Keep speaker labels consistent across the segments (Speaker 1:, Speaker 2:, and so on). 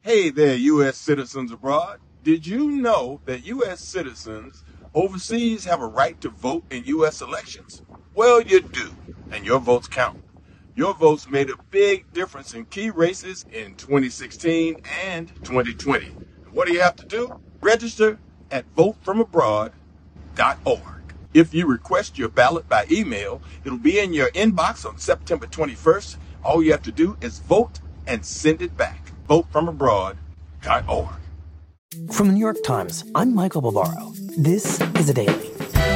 Speaker 1: Hey there, U.S. citizens abroad. Did you know that U.S. citizens overseas have a right to vote in U.S. elections? Well, you do, and your votes count. Your votes made a big difference in key races in 2016 and 2020. What do you have to do? Register at votefromabroad.org. If you request your ballot by email, it'll be in your inbox on September 21st. All you have to do is vote and send it back. Votefromabroad.org.
Speaker 2: From the New York Times, I'm Michael Barbaro. This is The Daily.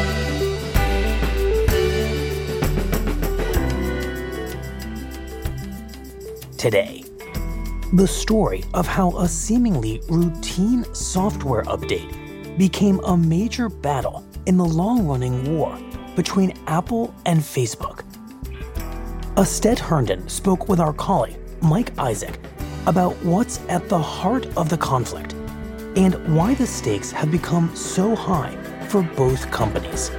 Speaker 2: Today, the story of how a seemingly routine software update became a major battle in the long-running war between Apple and Facebook. Asted Herndon spoke with our colleague, Mike Isaac, about what's at the heart of the conflict and why the stakes have become so high for both companies.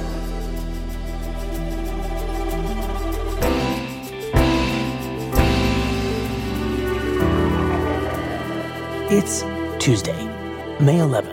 Speaker 2: It's Tuesday, May 11th.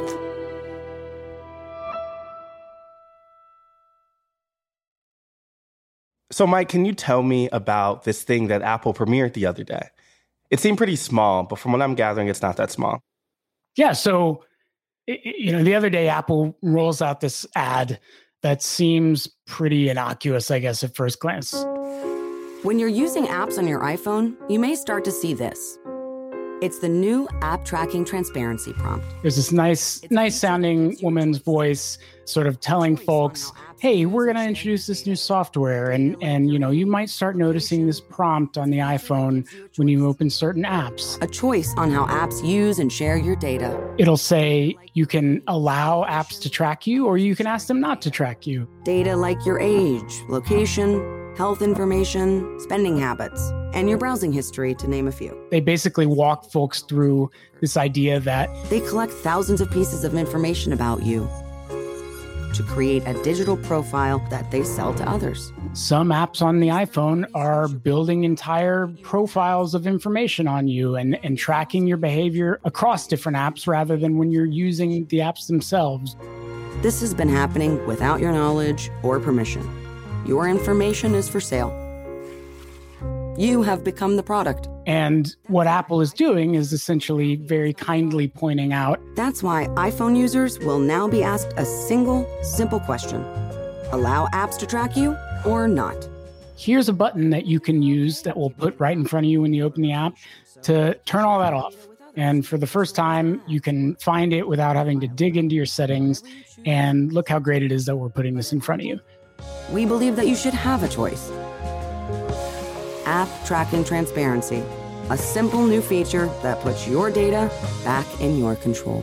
Speaker 3: So, Mike, can you tell me about this thing that Apple premiered the other day? It seemed pretty small, but from what I'm gathering, it's not that small.
Speaker 4: Yeah, so, the other day, Apple rolls out this ad that seems pretty innocuous, I guess, at first glance.
Speaker 5: When you're using apps on your iPhone, you may start to see this. It's the new app tracking transparency prompt.
Speaker 4: There's this nice sounding woman's voice sort of telling folks, hey, we're going to introduce this new software. And you might start noticing this prompt on the iPhone when you open certain apps.
Speaker 5: A choice on how apps use and share your data.
Speaker 4: It'll say you can allow apps to track you or you can ask them not to track you.
Speaker 5: Data like your age, location, health information, spending habits, and your browsing history, to name a few.
Speaker 4: They basically walk folks through this idea that
Speaker 5: they collect thousands of pieces of information about you to create a digital profile that they sell to others.
Speaker 4: Some apps on the iPhone are building entire profiles of information on you and tracking your behavior across different apps rather than when you're using the apps themselves.
Speaker 5: This has been happening without your knowledge or permission. Your information is for sale. You have become the product.
Speaker 4: And what Apple is doing is essentially very kindly pointing out.
Speaker 5: That's why iPhone users will now be asked a single, simple question. Allow apps to track you or not?
Speaker 4: Here's a button that you can use that will put right in front of you when you open the app to turn all that off. And for the first time, you can find it without having to dig into your settings. And look how great it is that we're putting this in front of you.
Speaker 5: We believe that you should have a choice. App tracking transparency, a simple new feature that puts your data back in your control.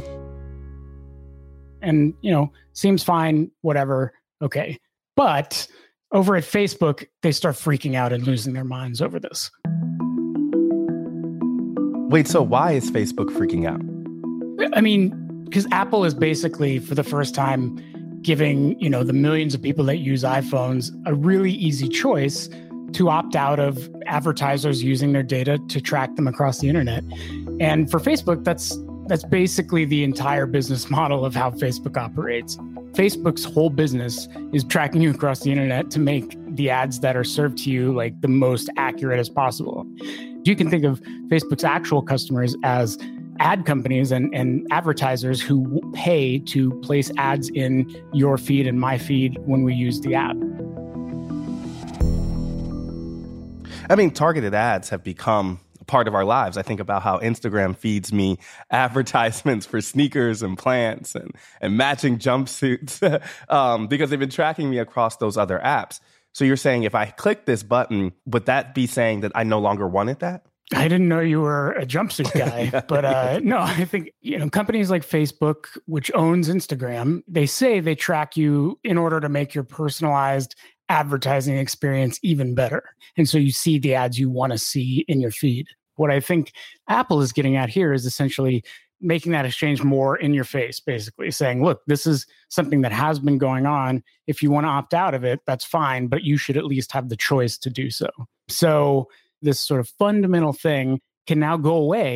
Speaker 4: And, seems fine, whatever, okay. But over at Facebook, they start freaking out and losing their minds over this.
Speaker 3: Wait, so why is Facebook freaking out?
Speaker 4: I mean, because Apple is basically, for the first time, giving, the millions of people that use iPhones a really easy choice to opt out of advertisers using their data to track them across the internet. And for Facebook, that's basically the entire business model of how Facebook operates. Facebook's whole business is tracking you across the internet to make the ads that are served to you like the most accurate as possible. You can think of Facebook's actual customers as ad companies and advertisers who pay to place ads in your feed and my feed when we use the app.
Speaker 3: I mean, targeted ads have become a part of our lives. I think about how Instagram feeds me advertisements for sneakers and plants and matching jumpsuits because they've been tracking me across those other apps. So you're saying if I click this button, would that be saying that I no longer wanted that?
Speaker 4: I didn't know you were a jumpsuit guy, but no, I think, companies like Facebook, which owns Instagram, they say they track you in order to make your personalized advertising experience even better. And so you see the ads you want to see in your feed. What I think Apple is getting at here is essentially making that exchange more in your face, basically saying, look, this is something that has been going on. If you want to opt out of it, that's fine, but you should at least have the choice to do so. So this sort of fundamental thing can now go away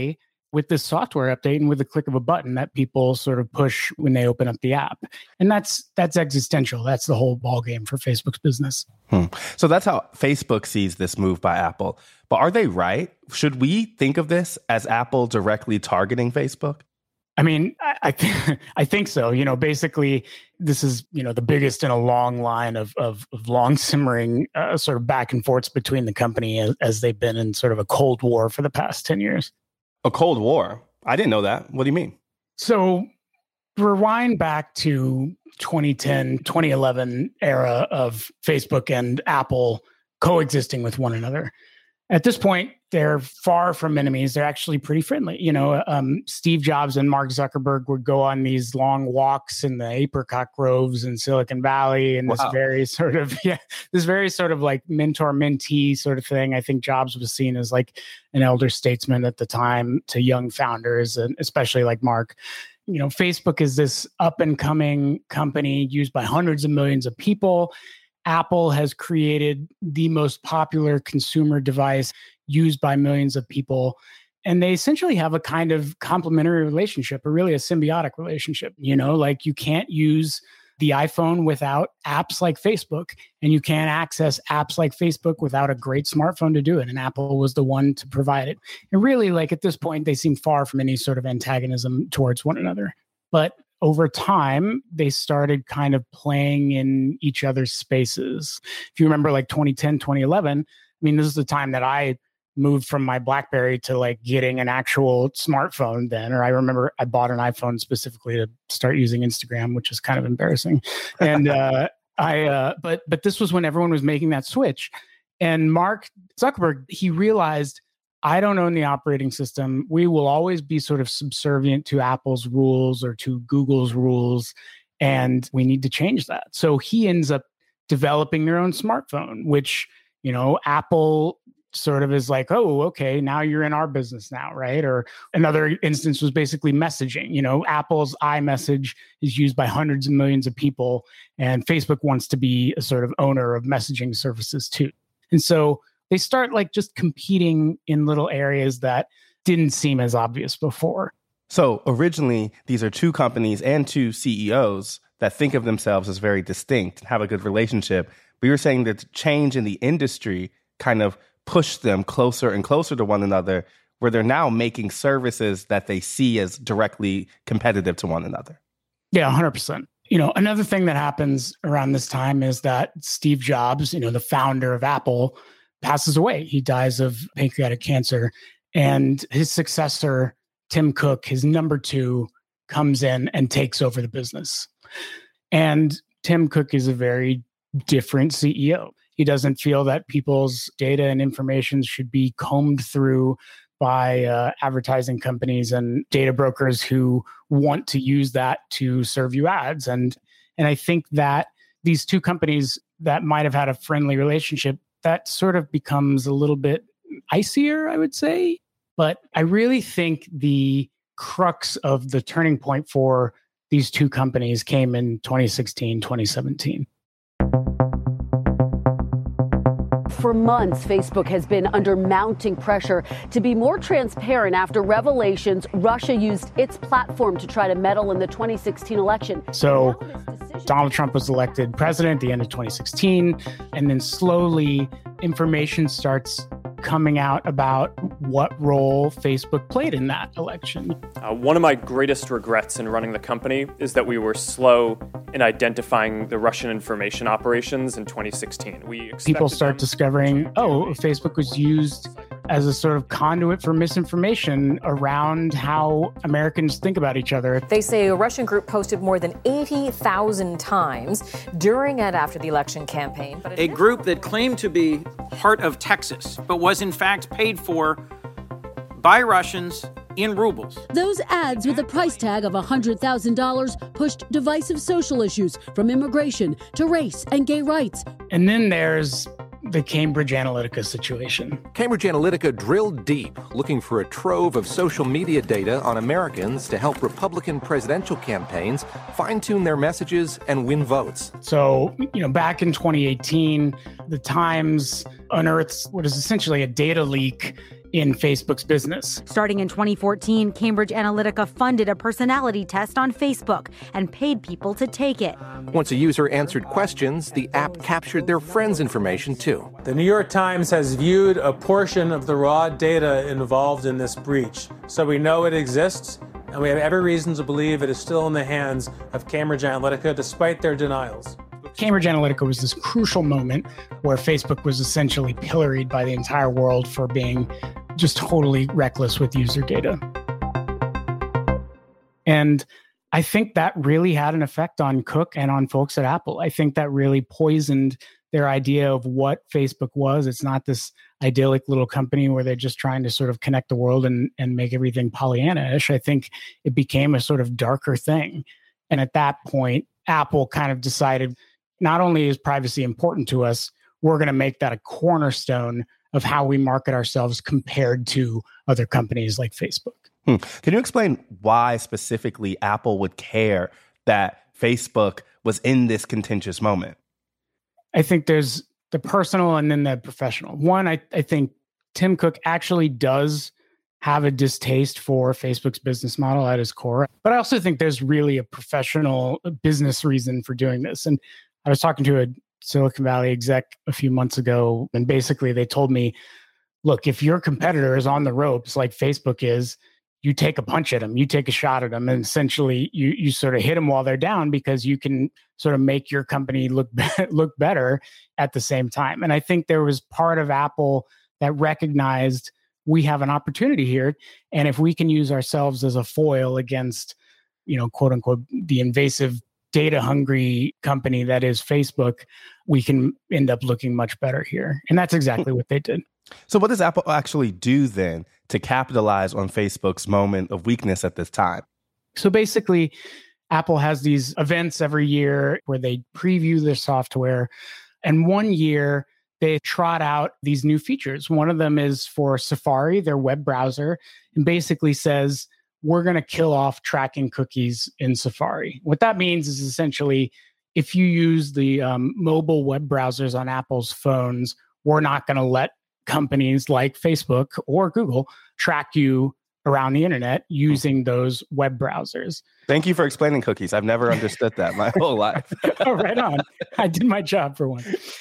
Speaker 4: with this software update and with the click of a button that people sort of push when they open up the app. And that's existential. That's the whole ballgame for Facebook's business.
Speaker 3: So that's how Facebook sees this move by Apple. But are they right? Should we think of this as Apple directly targeting Facebook?
Speaker 4: I mean, I think so. Basically, this is, the biggest in a long line of long simmering sort of back and forths between the company as they've been in sort of a Cold War for the past 10 years.
Speaker 3: A Cold War? I didn't know that. What do you mean?
Speaker 4: So rewind back to 2010, 2011 era of Facebook and Apple coexisting with one another. At this point, they're far from enemies. They're actually pretty friendly. Steve Jobs and Mark Zuckerberg would go on these long walks in the apricot groves in Silicon Valley, and this very sort of like mentor-mentee sort of thing. I think Jobs was seen as like an elder statesman at the time to young founders, and especially like Mark. Facebook is this up-and-coming company used by hundreds of millions of people. Apple has created the most popular consumer device used by millions of people. And they essentially have a kind of complementary relationship, or really a symbiotic relationship. Like you can't use the iPhone without apps like Facebook, and you can't access apps like Facebook without a great smartphone to do it. And Apple was the one to provide it. And really, like at this point, they seem far from any sort of antagonism towards one another. But over time, they started kind of playing in each other's spaces. If you remember like 2010, 2011, this is the time that I moved from my BlackBerry to like getting an actual smartphone then. Or I remember I bought an iPhone specifically to start using Instagram, which is kind of embarrassing. And but this was when everyone was making that switch. And Mark Zuckerberg, he realized, I don't own the operating system. We will always be sort of subservient to Apple's rules or to Google's rules, and we need to change that. So he ends up developing their own smartphone, which, Apple sort of is like, oh, okay, now you're in our business now, right? Or another instance was basically messaging. Apple's iMessage is used by hundreds of millions of people, and Facebook wants to be a sort of owner of messaging services too. And so they start like just competing in little areas that didn't seem as obvious before.
Speaker 3: So originally, these are two companies and two CEOs that think of themselves as very distinct and have a good relationship. But you're saying that change in the industry kind of pushed them closer and closer to one another, where they're now making services that they see as directly competitive to one another.
Speaker 4: Yeah, 100%. Another thing that happens around this time is that Steve Jobs, the founder of Apple, passes away. He dies of pancreatic cancer. And his successor, Tim Cook, his number two, comes in and takes over the business. And Tim Cook is a very different CEO. He doesn't feel that people's data and information should be combed through by advertising companies and data brokers who want to use that to serve you ads. And I think that these two companies that might have had a friendly relationship, that sort of becomes a little bit icier, I would say. But I really think the crux of the turning point for these two companies came in 2016, 2017.
Speaker 6: For months, Facebook has been under mounting pressure to be more transparent after revelations Russia used its platform to try to meddle in the 2016 election.
Speaker 4: So Donald Trump was elected president at the end of 2016, and then slowly information starts coming out about what role Facebook played in that election.
Speaker 7: One of my greatest regrets in running the company is that we were slow in identifying the Russian information operations in 2016.
Speaker 4: People start discovering, Facebook was used as a sort of conduit for misinformation around how Americans think about each other.
Speaker 8: They say a Russian group posted more than 80,000 times during and after the election campaign. But
Speaker 9: a group that claimed to be Heart of Texas, but was in fact paid for by Russians in rubles.
Speaker 10: Those ads with a price tag of $100,000 pushed divisive social issues from immigration to race and gay rights.
Speaker 4: And then there's the Cambridge Analytica situation.
Speaker 11: Cambridge Analytica drilled deep, looking for a trove of social media data on Americans to help Republican presidential campaigns fine-tune their messages and win votes.
Speaker 4: So, back in 2018, the Times unearths what is essentially a data leak in Facebook's business.
Speaker 12: Starting in 2014, Cambridge Analytica funded a personality test on Facebook and paid people to take it.
Speaker 11: Once a user answered questions, the app captured their friends' information too.
Speaker 13: The New York Times has viewed a portion of the raw data involved in this breach, so we know it exists, and we have every reason to believe it is still in the hands of Cambridge Analytica, despite their denials.
Speaker 4: Cambridge Analytica was this crucial moment where Facebook was essentially pilloried by the entire world for being just totally reckless with user data. And I think that really had an effect on Cook and on folks at Apple. I think that really poisoned their idea of what Facebook was. It's not this idyllic little company where they're just trying to sort of connect the world and make everything Pollyanna-ish. I think it became a sort of darker thing. And at that point, Apple kind of decided, not only is privacy important to us, we're going to make that a cornerstone of how we market ourselves compared to other companies like Facebook.
Speaker 3: Can you explain why specifically Apple would care that Facebook was in this contentious moment?
Speaker 4: I think there's the personal and then the professional. One, I think Tim Cook actually does have a distaste for Facebook's business model at his core. But I also think there's really a professional business reason for doing this. And I was talking to a Silicon Valley exec a few months ago, and basically they told me, look, if your competitor is on the ropes like Facebook is, you take a punch at them, you take a shot at them, and essentially you sort of hit them while they're down because you can sort of make your company look better at the same time. And I think there was part of Apple that recognized we have an opportunity here, and if we can use ourselves as a foil against, quote unquote, the invasive data-hungry company that is Facebook, we can end up looking much better here. And that's exactly what they did.
Speaker 3: So what does Apple actually do then to capitalize on Facebook's moment of weakness at this time?
Speaker 4: So basically, Apple has these events every year where they preview their software. And one year, they trot out these new features. One of them is for Safari, their web browser, and basically says, we're going to kill off tracking cookies in Safari. What that means is essentially, if you use the mobile web browsers on Apple's phones, we're not going to let companies like Facebook or Google track you around the internet using those web browsers.
Speaker 3: Thank you for explaining cookies. I've never understood that my whole life.
Speaker 4: Oh, right on. I did my job for one.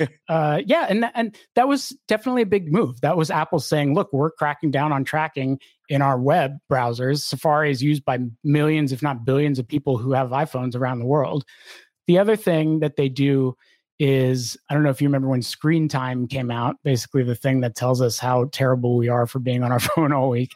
Speaker 4: And that was definitely a big move. That was Apple saying, look, we're cracking down on tracking in our web browsers. Safari is used by millions, if not billions, of people who have iPhones around the world. The other thing that they do is, I don't know if you remember when Screen Time came out, basically the thing that tells us how terrible we are for being on our phone all week.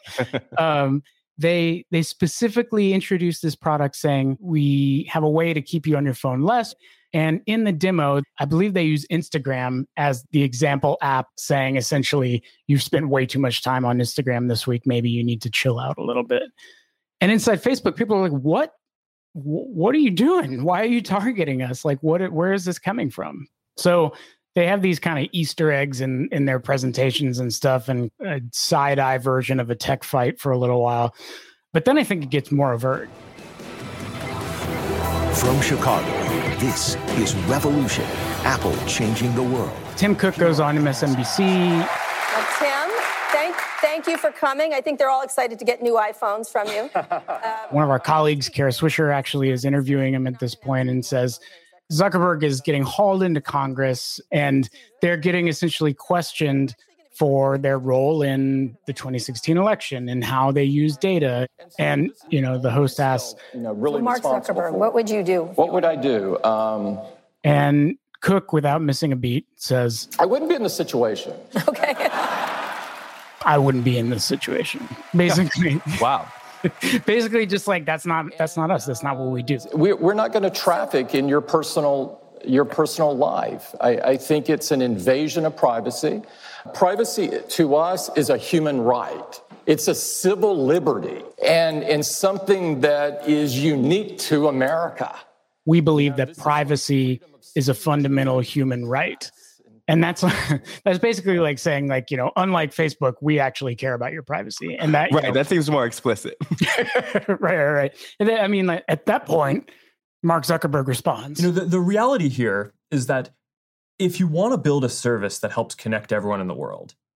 Speaker 4: They specifically introduced this product saying, we have a way to keep you on your phone less. And in the demo, I believe they use Instagram as the example app, saying essentially, you've spent way too much time on Instagram this week. Maybe you need to chill out a little bit. And inside Facebook, people are like, what are you doing? Why are you targeting us? Like, where is this coming from? So they have these kind of Easter eggs in their presentations and stuff, and a side-eye version of a tech fight for a little while. But then I think it gets more overt.
Speaker 14: From Chicago, this is Revolution, Apple changing the world.
Speaker 4: Tim Cook goes on MSNBC.
Speaker 15: Well, Tim, thank you for coming. I think they're all excited to get new iPhones from you.
Speaker 4: One of our colleagues, Kara Swisher, actually is interviewing him at this point and says, Zuckerberg is getting hauled into Congress, and they're getting essentially questioned for their role in the 2016 election and how they use data. And, the host asks,
Speaker 15: really Mark Zuckerberg, what would you do?
Speaker 16: What would I do?
Speaker 4: And Cook, without missing a beat, says,
Speaker 16: I wouldn't be in this situation.
Speaker 15: Okay.
Speaker 4: I wouldn't be in this situation. Basically.
Speaker 3: Wow.
Speaker 4: Basically, just like, that's not us. That's not what we do.
Speaker 16: We're not going to traffic in your personal life. I think it's an invasion of privacy. Privacy to us is a human right. It's a civil liberty and something that is unique to America.
Speaker 4: We believe that privacy is a fundamental human right. And that's basically like saying, like, unlike Facebook, we actually care about your privacy. And that
Speaker 3: that seems more explicit.
Speaker 4: Right. And then, at that point, Mark Zuckerberg responds.
Speaker 17: The reality here is that if you want to build a service that helps connect everyone in the world,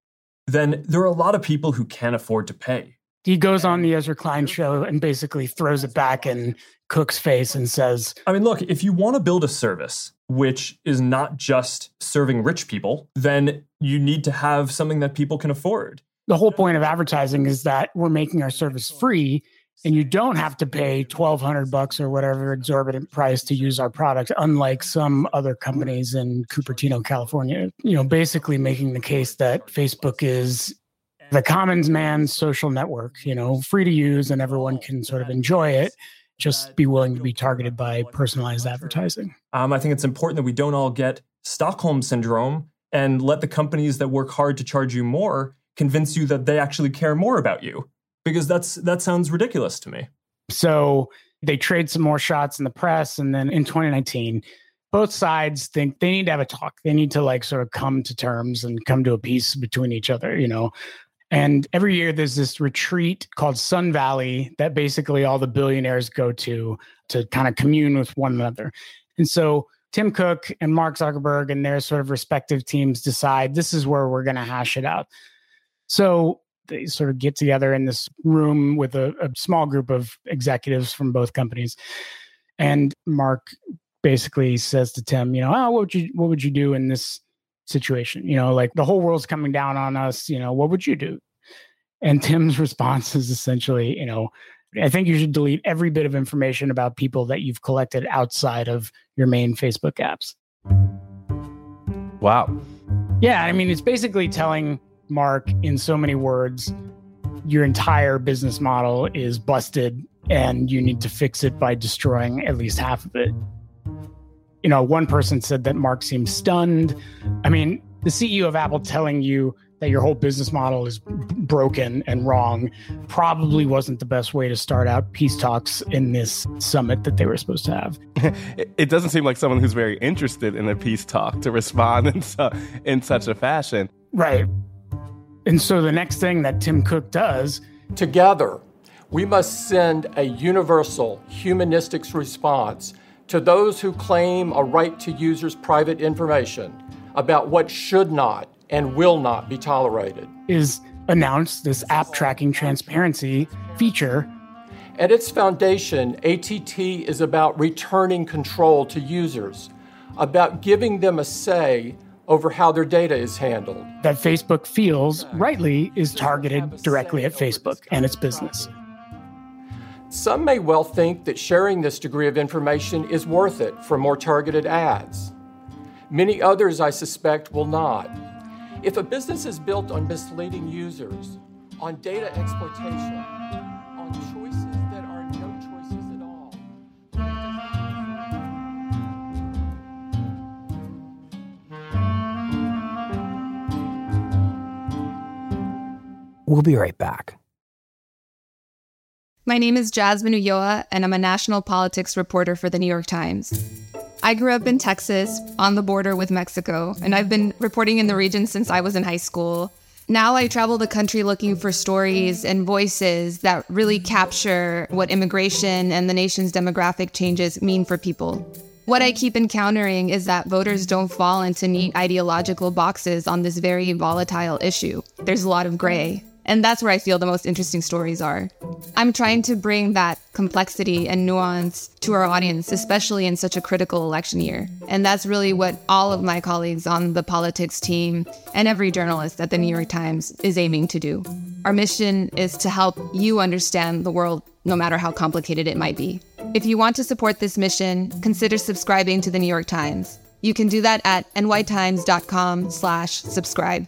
Speaker 17: then there are a lot of people who can't afford to pay.
Speaker 4: He goes on the Ezra Klein show and basically throws it back in Cook's face and says,
Speaker 17: I mean, look, if you want to build a service which is not just serving rich people, then you need to have something that people can afford.
Speaker 4: The whole point of advertising is that we're making our service free and you don't have to pay $1,200 or whatever exorbitant price to use our product, unlike some other companies in Cupertino, California. Basically making the case that Facebook is the commons man's social network, free to use and everyone can sort of enjoy it. Just be willing to be targeted by personalized advertising.
Speaker 17: I think it's important that we don't all get Stockholm syndrome and let the companies that work hard to charge you more convince you that they actually care more about you, because that sounds ridiculous to me.
Speaker 4: So they trade some more shots in the press. And then in 2019, both sides think they need to have a talk. They need to sort of come to terms and come to a peace between each other, And every year there's this retreat called Sun Valley that basically all the billionaires go to kind of commune with one another. And so Tim Cook and Mark Zuckerberg and their sort of respective teams decide this is where we're going to hash it out. So they sort of get together in this room with a small group of executives from both companies. And Mark basically says to Tim, what would you do in this situation? The whole world's coming down on us, what would you do? And Tim's response is essentially, I think you should delete every bit of information about people that you've collected outside of your main Facebook apps.
Speaker 3: Wow.
Speaker 4: Yeah, I mean, it's basically telling Mark in so many words, your entire business model is busted and you need to fix it by destroying at least half of it. One person said that Mark seemed stunned. I mean, the CEO of Apple telling you that your whole business model is broken and wrong probably wasn't the best way to start out peace talks in this summit that they were supposed to have.
Speaker 3: It doesn't seem like someone who's very interested in a peace talk to respond in such a fashion.
Speaker 4: Right. And so the next thing that Tim Cook does...
Speaker 16: Together, we must send a universal humanistic response to those who claim a right to users' private information about what should not and will not be tolerated.
Speaker 4: Is announced this app tracking transparency feature.
Speaker 16: At its foundation, ATT is about returning control to users, about giving them a say over how their data is handled.
Speaker 4: That Facebook feels, rightly, is targeted directly at Facebook and its business.
Speaker 16: Some may well think that sharing this degree of information is worth it for more targeted ads. Many others, I suspect, will not. If a business is built on misleading users, on data exploitation, on choices that are no choices at all.
Speaker 2: We'll be right back.
Speaker 18: My name is Jasmine Ulloa, and I'm a national politics reporter for The New York Times. I grew up in Texas, on the border with Mexico, and I've been reporting in the region since I was in high school. Now I travel the country looking for stories and voices that really capture what immigration and the nation's demographic changes mean for people. What I keep encountering is that voters don't fall into neat ideological boxes on this very volatile issue. There's a lot of gray. And that's where I feel the most interesting stories are. I'm trying to bring that complexity and nuance to our audience, especially in such a critical election year. And that's really what all of my colleagues on the politics team and every journalist at the New York Times is aiming to do. Our mission is to help you understand the world, no matter how complicated it might be. If you want to support this mission, consider subscribing to the New York Times. You can do that at nytimes.com/subscribe.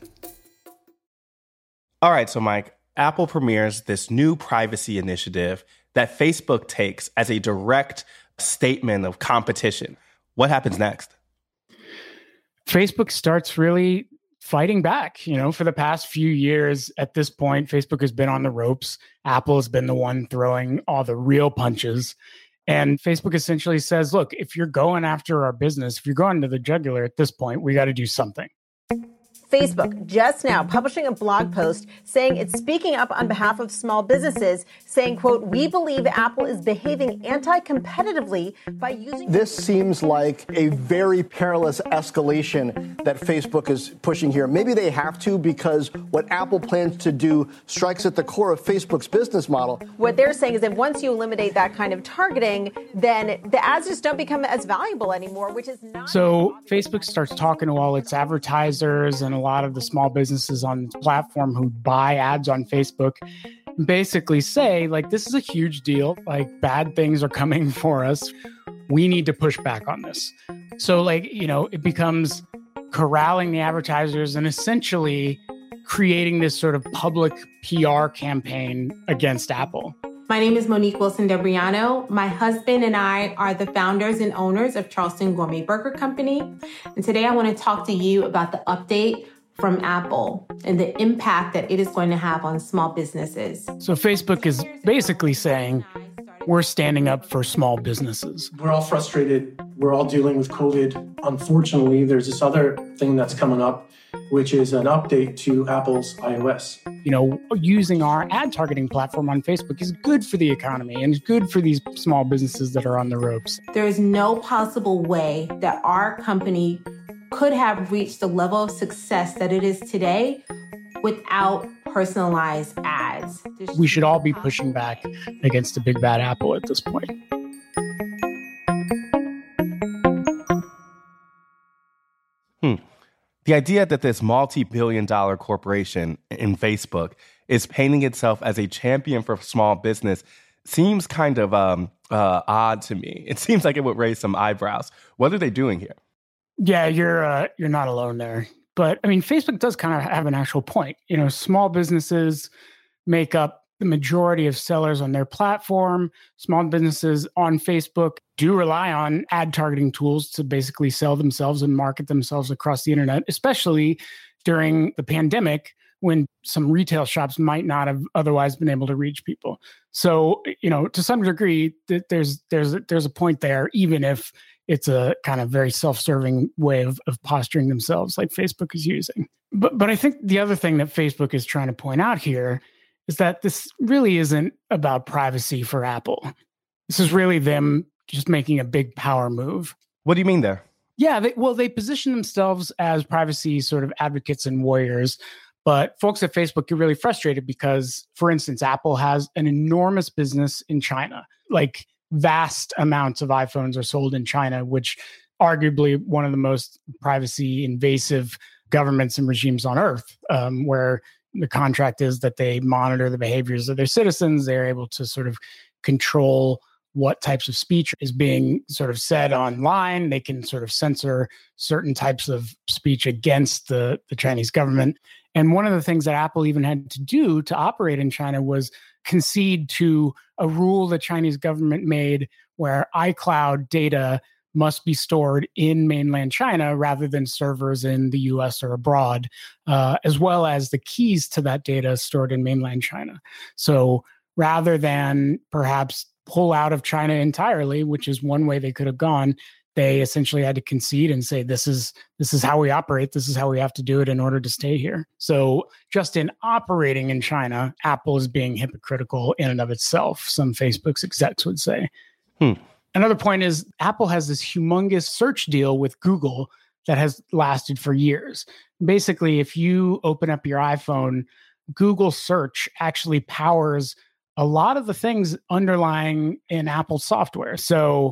Speaker 3: All right, so Mike, Apple premieres this new privacy initiative that Facebook takes as a direct statement of competition. What happens next?
Speaker 4: Facebook starts really fighting back. For the past few years at this point, Facebook has been on the ropes. Apple has been the one throwing all the real punches. And Facebook essentially says, look, if you're going after our business, if you're going to the jugular at this point, we got to do something.
Speaker 19: Facebook just now publishing a blog post saying it's speaking up on behalf of small businesses, saying, quote, "We believe Apple is behaving anti-competitively by using..."
Speaker 20: This seems like a very perilous escalation that Facebook is pushing here. Maybe they have to, because what Apple plans to do strikes at the core of Facebook's business model.
Speaker 19: What they're saying is that once you eliminate that kind of targeting, then the ads just don't become as valuable anymore, which is not...
Speaker 4: So Facebook starts talking to all its advertisers and a lot of the small businesses on the platform who buy ads on Facebook, basically say, like, this is a huge deal. Like, bad things are coming for us. We need to push back on this. So, like, you know, it becomes corralling the advertisers and essentially creating this sort of public PR campaign against Apple.
Speaker 21: My name is Monique Wilson-Debriano. My husband and I are the founders and owners of Charleston Gourmet Burger Company. And today I want to talk to you about the update from Apple and the impact that it is going to have on small businesses.
Speaker 4: So Facebook is basically saying, we're standing up for small businesses.
Speaker 22: We're all frustrated. We're all dealing with COVID. Unfortunately, there's this other thing that's coming up, which is an update to Apple's iOS.
Speaker 4: You know, using our ad targeting platform on Facebook is good for the economy and is good for these small businesses that are on the ropes.
Speaker 21: There is no possible way that our company could have reached the level of success that it is today without personalized ads.
Speaker 4: We should all be pushing back against the big bad Apple at this point.
Speaker 3: The idea that this multi-billion-dollar corporation in Facebook is painting itself as a champion for small business seems kind of odd to me. It seems like it would raise some eyebrows. What are they doing here?
Speaker 4: Yeah, you're not alone there. But I mean, Facebook does kind of have an actual point. You know, small businesses make up the majority of sellers on their platform. Small businesses on Facebook do rely on ad targeting tools to basically sell themselves and market themselves across the internet, especially during the pandemic when some retail shops might not have otherwise been able to reach people. So, you know, to some degree, there's a point there, even if it's a kind of very self-serving way of posturing themselves like Facebook is using. But I think the other thing that Facebook is trying to point out here is that this really isn't about privacy for Apple. This is really them just making a big power move.
Speaker 3: What do you mean there?
Speaker 4: Yeah, they position themselves as privacy sort of advocates and warriors. But folks at Facebook get really frustrated because, for instance, Apple has an enormous business in China. Like, vast amounts of iPhones are sold in China, which arguably one of the most privacy invasive governments and regimes on earth, where the contract is that they monitor the behaviors of their citizens. They're able to sort of control what types of speech is being sort of said online. They can sort of censor certain types of speech against the Chinese government. And one of the things that Apple even had to do to operate in China was concede to a rule the Chinese government made where iCloud data must be stored in mainland China rather than servers in the US or abroad, as well as the keys to that data stored in mainland China. So rather than perhaps pull out of China entirely, which is one way they could have gone, they essentially had to concede and say, this is how we operate. This is how we have to do it in order to stay here. So just in operating in China, Apple is being hypocritical in and of itself, some Facebook's execs would say. Another point is Apple has this humongous search deal with Google that has lasted for years. Basically, if you open up your iPhone, Google search actually powers a lot of the things underlying in Apple software. So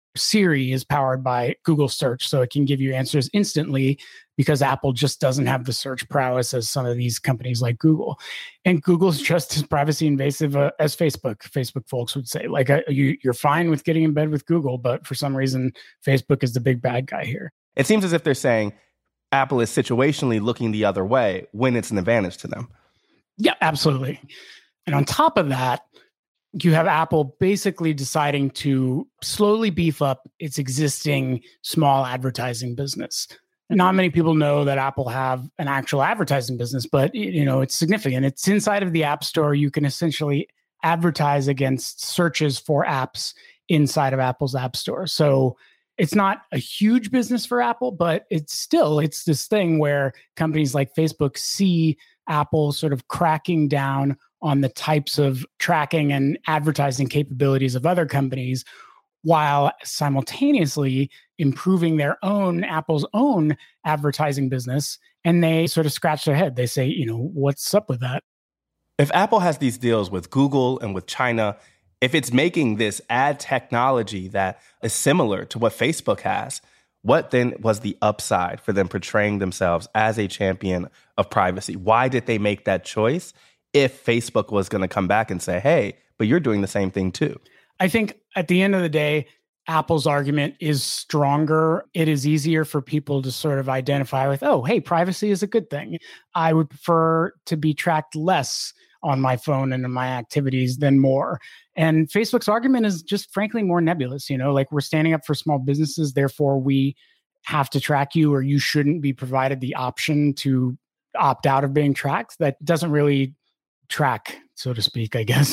Speaker 4: Siri is powered by Google search, so it can give you answers instantly because Apple just doesn't have the search prowess as some of these companies like Google. And Google's just as privacy invasive as Facebook. Facebook folks would say, like, you're fine with getting in bed with Google, but for some reason, Facebook is the big bad guy here.
Speaker 3: It seems as if they're saying Apple is situationally looking the other way when it's an advantage to them.
Speaker 4: Yeah, absolutely. And on top of that, you have Apple basically deciding to slowly beef up its existing small advertising business. Not many people know that Apple have an actual advertising business, but it's significant. It's inside of the App Store. You can essentially advertise against searches for apps inside of Apple's App Store. So It's not a huge business for Apple, but it's this thing where companies like Facebook see Apple sort of cracking down on the types of tracking and advertising capabilities of other companies, while simultaneously improving Apple's own advertising business. And they sort of scratch their head. They say, what's up with that?
Speaker 3: If Apple has these deals with Google and with China, if it's making this ad technology that is similar to what Facebook has, what then was the upside for them portraying themselves as a champion of privacy? Why did they make that choice if Facebook was going to come back and say, hey, but you're doing the same thing too?
Speaker 4: I think at the end of the day, Apple's argument is stronger. It is easier for people to sort of identify with, oh, hey, privacy is a good thing. I would prefer to be tracked less on my phone and in my activities than more. And Facebook's argument is just frankly more nebulous. Like, we're standing up for small businesses, therefore we have to track you, or you shouldn't be provided the option to opt out of being tracked. That doesn't really track, so to speak, I guess.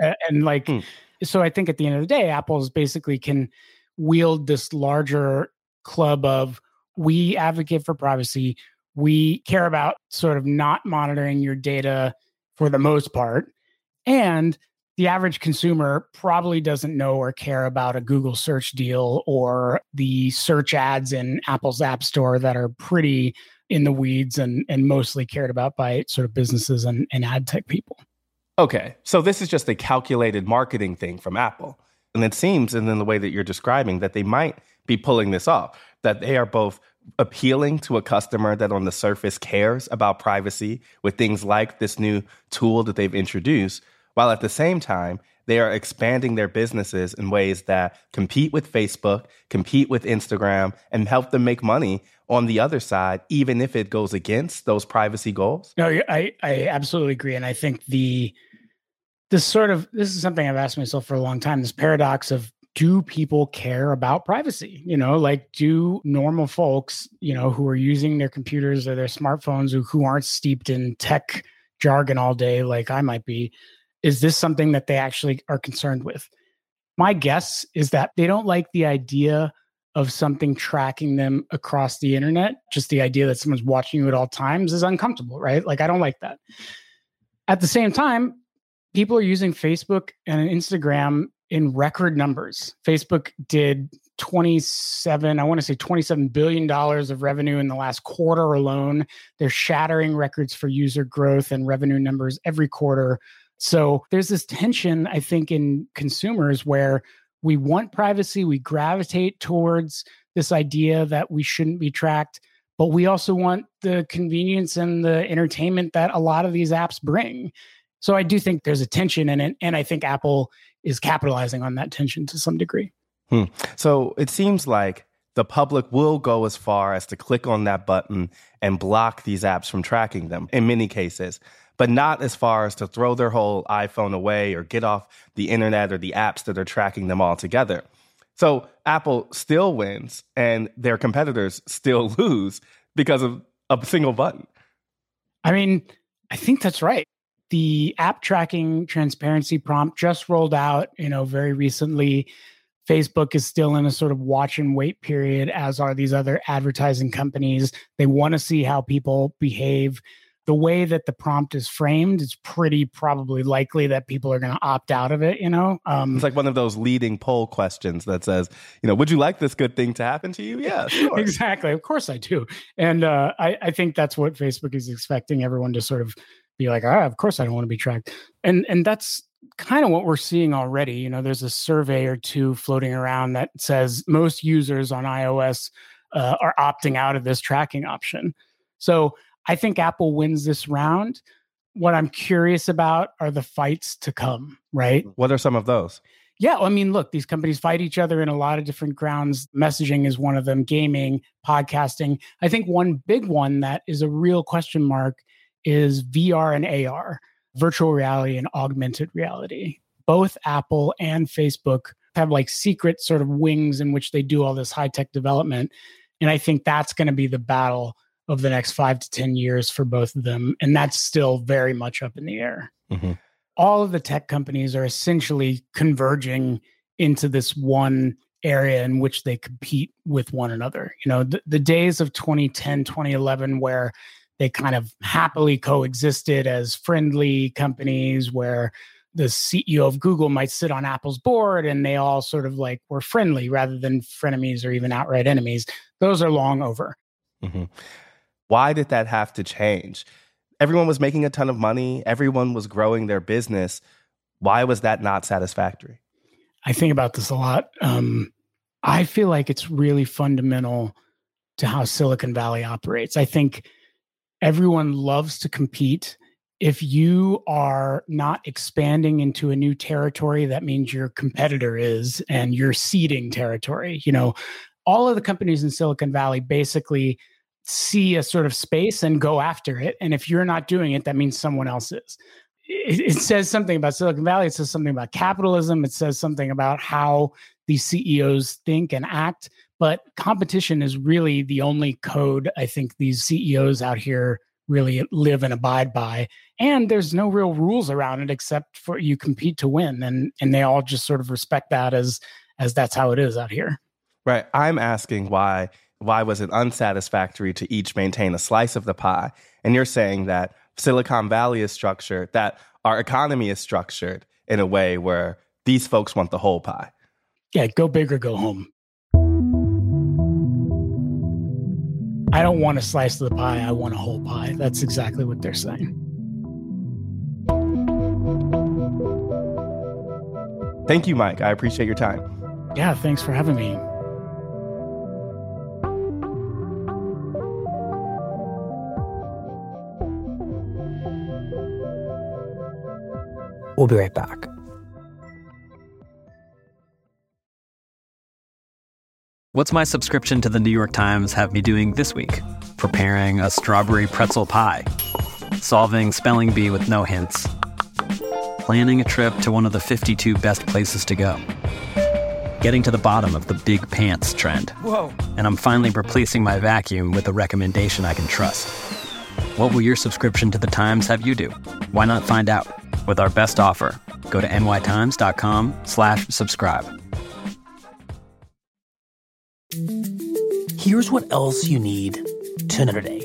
Speaker 4: So I think at the end of the day, Apple's basically can wield this larger club of, we advocate for privacy. We care about sort of not monitoring your data for the most part. And the average consumer probably doesn't know or care about a Google search deal or the search ads in Apple's App Store that are pretty in the weeds and mostly cared about by sort of businesses and ad tech people.
Speaker 3: Okay, so this is just a calculated marketing thing from Apple. And it seems, and in the way that you're describing, that they might be pulling this off, that they are both appealing to a customer that on the surface cares about privacy with things like this new tool that they've introduced, while at the same time, they are expanding their businesses in ways that compete with Facebook, compete with Instagram, and help them make money on the other side, even if it goes against those privacy goals?
Speaker 4: No, I absolutely agree. And I think this is something I've asked myself for a long time, this paradox of, do people care about privacy? Do normal folks, who are using their computers or their smartphones, who aren't steeped in tech jargon all day like I might be, is this something that they actually are concerned with? My guess is that they don't like the idea of something tracking them across the internet. Just the idea that someone's watching you at all times is uncomfortable, right? Like, I don't like that. At the same time, people are using Facebook and Instagram in record numbers. Facebook did $27 billion of revenue in the last quarter alone. They're shattering records for user growth and revenue numbers every quarter. So there's this tension, I think, in consumers where we want privacy, we gravitate towards this idea that we shouldn't be tracked, but we also want the convenience and the entertainment that a lot of these apps bring. So I do think there's a tension in it, and I think Apple is capitalizing on that tension to some degree.
Speaker 3: So it seems like the public will go as far as to click on that button and block these apps from tracking them in many cases, but not as far as to throw their whole iPhone away or get off the internet or the apps that are tracking them altogether. So Apple still wins and their competitors still lose because of a single button.
Speaker 4: I mean, I think that's right. The app tracking transparency prompt just rolled out, very recently. Facebook is still in a sort of watch and wait period, as are these other advertising companies. They want to see how people behave. The way that the prompt is framed, it's pretty probably likely that people are going to opt out of it, It's
Speaker 3: like one of those leading poll questions that says, would you like this good thing to happen to you? Yeah, sure.
Speaker 4: Exactly. Of course I do. And I think that's what Facebook is expecting everyone to sort of be like, of course I don't want to be tracked. And that's kind of what we're seeing already. There's a survey or two floating around that says most users on iOS are opting out of this tracking option. So I think Apple wins this round. What I'm curious about are the fights to come, right?
Speaker 3: What are some of those?
Speaker 4: Yeah, I mean, look, these companies fight each other in a lot of different grounds. Messaging is one of them, gaming, podcasting. I think one big one that is a real question mark is VR and AR, virtual reality and augmented reality. Both Apple and Facebook have like secret sort of wings in which they do all this high-tech development. And I think that's going to be the battle of the next 5 to 10 years for both of them. And that's still very much up in the air.
Speaker 3: Mm-hmm.
Speaker 4: All of the tech companies are essentially converging into this one area in which they compete with one another. You know, the days of 2010, 2011, where they kind of happily coexisted as friendly companies, where the CEO of Google might sit on Apple's board and they all sort of like were friendly rather than frenemies or even outright enemies. Those are long over.
Speaker 3: Mm-hmm. Why did that have to change? Everyone was making a ton of money. Everyone was growing their business. Why was that not satisfactory?
Speaker 4: I think about this a lot. I feel like it's really fundamental to how Silicon Valley operates. I think everyone loves to compete. If you are not expanding into a new territory, that means your competitor is, and you're ceding territory. You know, all of the companies in Silicon Valley basically see a sort of space and go after it. And if you're not doing it, that means someone else is. It says something about Silicon Valley. It says something about capitalism. It says something about how these CEOs think and act. But competition is really the only code I think these CEOs out here really live and abide by. And there's no real rules around it except for you compete to win. And they all just sort of respect that as that's how it is out here.
Speaker 3: Right. I'm asking why was it unsatisfactory to each maintain a slice of the pie? And you're saying that Silicon Valley is structured, that our economy is structured in a way where these folks want the whole pie.
Speaker 4: Yeah, go big or go home. I don't want a slice of the pie. I want a whole pie. That's exactly what they're saying.
Speaker 3: Thank you, Mike. I appreciate your time.
Speaker 4: Yeah, thanks for having me.
Speaker 2: We'll be right back.
Speaker 1: What's my subscription to the New York Times have me doing this week? Preparing a strawberry pretzel pie, solving spelling bee with no hints, planning a trip to one of the 52 best places to go, getting to the bottom of the big pants trend.
Speaker 2: Whoa.
Speaker 1: And I'm finally replacing my vacuum with a recommendation I can trust. What will your subscription to the Times have you do? Why not find out? With our best offer, go to nytimes.com/subscribe.
Speaker 2: Here's what else you need to know today.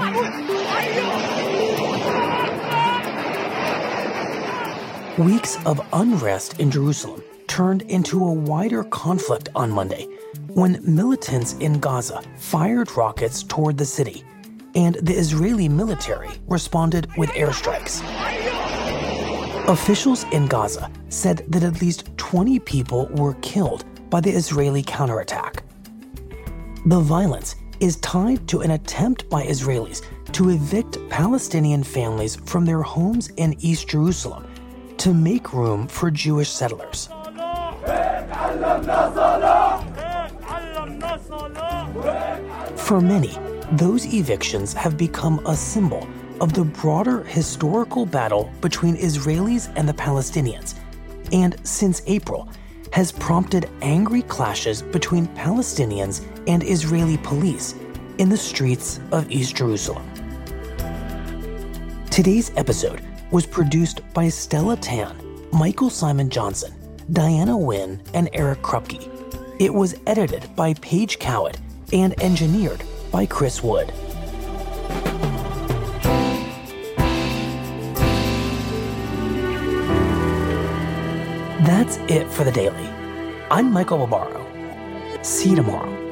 Speaker 2: Weeks of unrest in Jerusalem turned into a wider conflict on Monday when militants in Gaza fired rockets toward the city, and the Israeli military responded with airstrikes. Officials in Gaza said that at least 20 people were killed by the Israeli counterattack. The violence is tied to an attempt by Israelis to evict Palestinian families from their homes in East Jerusalem to make room for Jewish settlers. For many, those evictions have become a symbol of the broader historical battle between Israelis and the Palestinians, and since April, has prompted angry clashes between Palestinians and Israeli police in the streets of East Jerusalem. Today's episode was produced by Stella Tan, Michael Simon Johnson, Diana Nguyen, and Eric Krupke. It was edited by Paige Cowett and engineered by Chris Wood. That's it for The Daily. I'm Michael Barbaro. See you tomorrow.